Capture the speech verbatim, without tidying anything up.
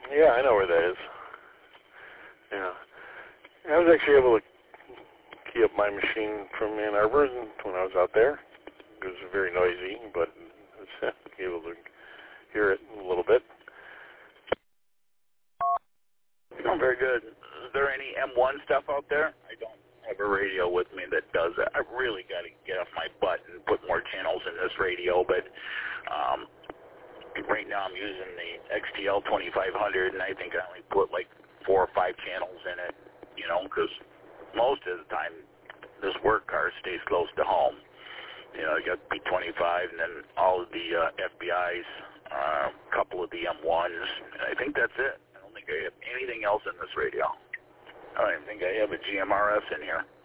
Yeah, I know where that is. Yeah. I was actually able to key up my machine from Ann Arbor when I was out there. It was very noisy, but I was able to hear it a little bit. Oh, very good. Is there any M one stuff out there? I don't have a radio with me that does that. I really got to get off my butt and put more channels in this radio, but um, right now I'm using the X T L twenty-five hundred, and I think I only put like four or five channels in it, you know, because most of the time this work car stays close to home. You know, you got B twenty-five and then all of the uh, F B Is, a uh, couple of the M ones, and I think that's it. I don't think I have anything else in this radio. I don't even think I have a G M R S in here.